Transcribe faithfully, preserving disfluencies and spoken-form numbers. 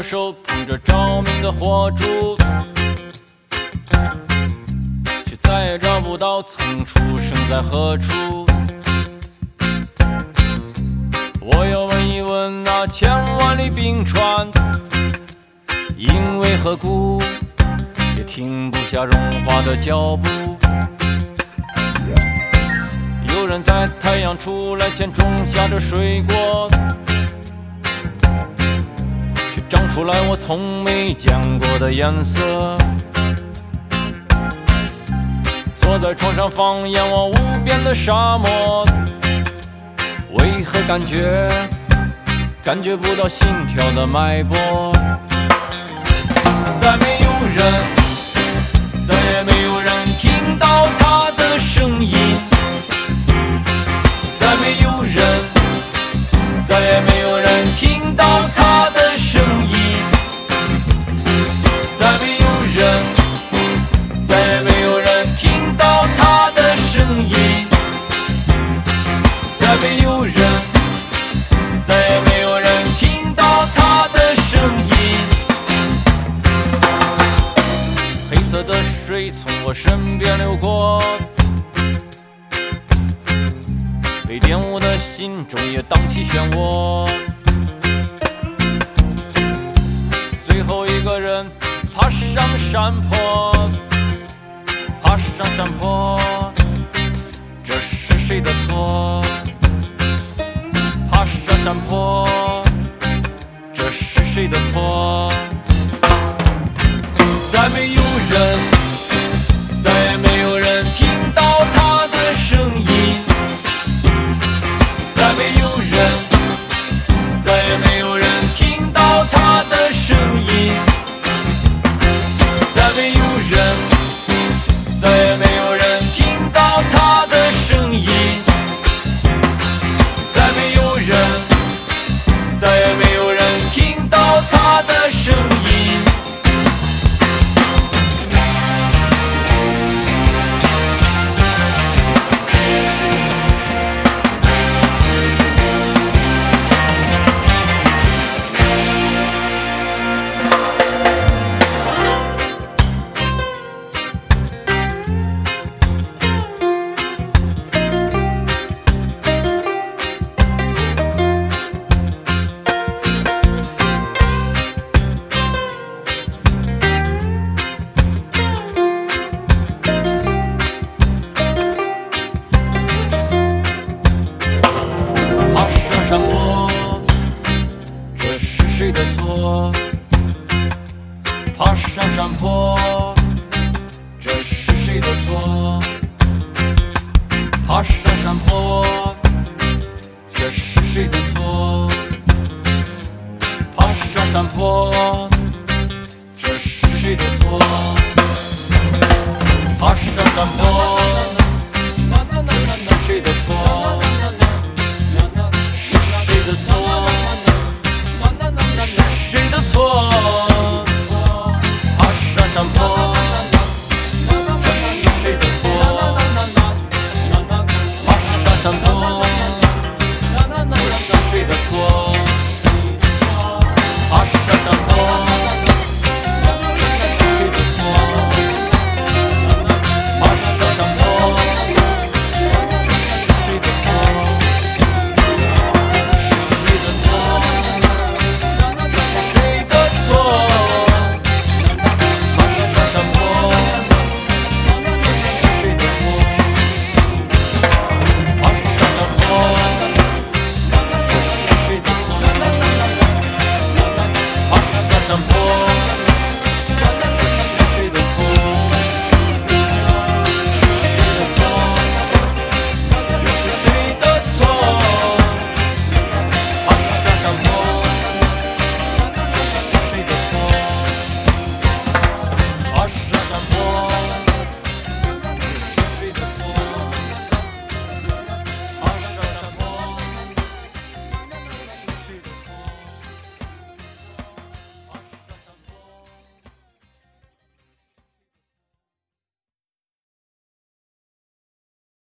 左手捧着照明的火烛，却再也找不到曾出生在何处。我要问一问那千万里冰川，因为何故也停不下融化的脚步。有人在太阳出来前种下的水果，却长出来我从没见过的颜色。坐在床上放眼望无边的沙漠，为何感觉感觉不到心跳的脉搏？再没有人，再也没有人听到他的声音。再没有人，再也没有人听到他的声音。再没有人，再也没有人听到他的声音。再没有人，再也没有人听到他的声音。黑色的水从我身边流过，被玷污的心中也荡起漩涡。最后一个人爬上山坡，爬上山坡，这是谁的错？爬上山坡，这是谁的错？再没有人，再也没有人听到他的声音。再没有人，再也没有人听到他的声音。再没有人，再也没有人听到他的声音。再没有人，再也没有人听到他的声音。山坡，这是谁的错？爬上山坡，这是谁的错？爬上山坡，